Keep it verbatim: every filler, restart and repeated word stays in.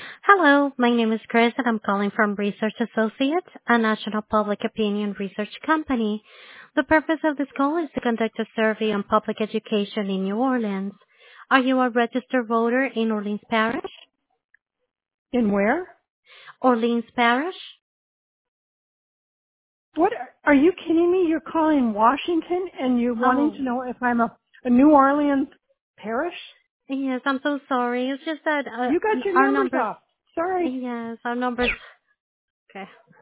Hello, my name is Chris and I'm calling from Research Associates, a national public opinion research company. The purpose of this call is to conduct a survey on public education in New Orleans. Are you a registered voter in Orleans Parish? In where? Orleans Parish? What? Are you kidding me? You're calling Washington and you're wanting Oh, to know if I'm a, a New Orleans parish? yes, I'm so sorry. It's just that uh, You got your our numbers numbers, off. Sorry. yes, our numbers, okay.